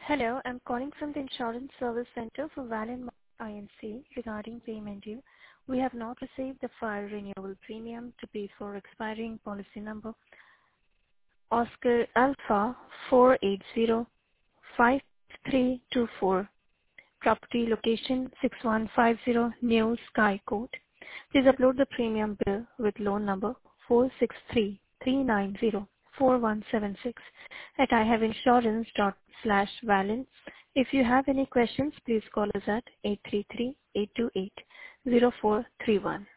Hello, I'm calling from the Insurance Service Center for Valiant INC regarding payment due. We have not received the fire renewal premium to pay for expiring policy number Oscar Alpha 4805324. Property location 6150 New Sky Court. Please upload the premium bill with loan number 463390417 at ihaveinsurance.valiant. If you have any questions, please call us at 833-828-0431.